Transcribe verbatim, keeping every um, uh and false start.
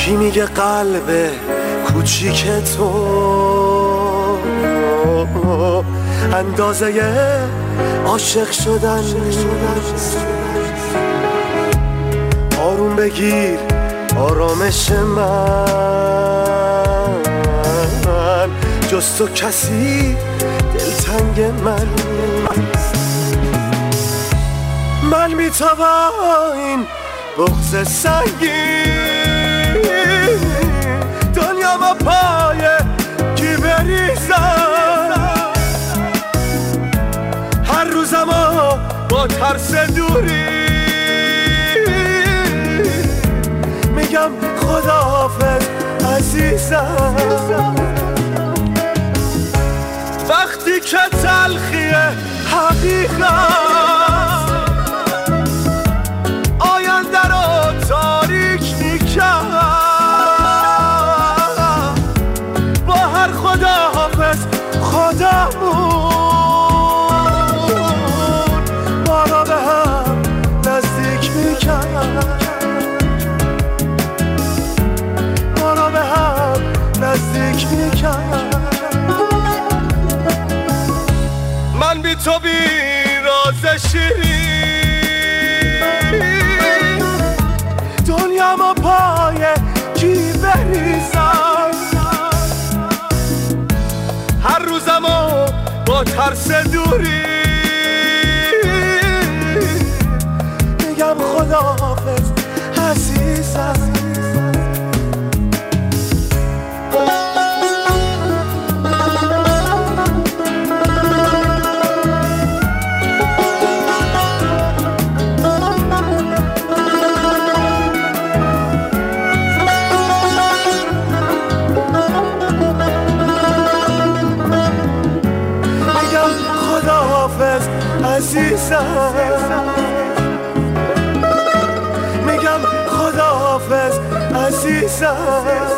کی میگه قلب کوچیک تو اندازه عاشق شدن نیست؟ آروم بگیر آرامش من، جز تو کسی دلتنگ من نیست. من بی تو با این بغض سنگین دنیا ما پای کی بریزم، هر روزم با ترس دوری میگم خداحافظ عزیزم. وقتی که تلخی حقیقت آینده رو تاریک میکرد، با هر خداحافظ خدامون ما را به هم نزدیک میکرد، ما را به هم نزدیک میکرد. من بی تو بی راز شیرین دنیا ما پای کی بریزم، هر روزمو با ترس دوری میگم خداحافظ عزیزم. عزیزم میگم خداحافظ عزیزم.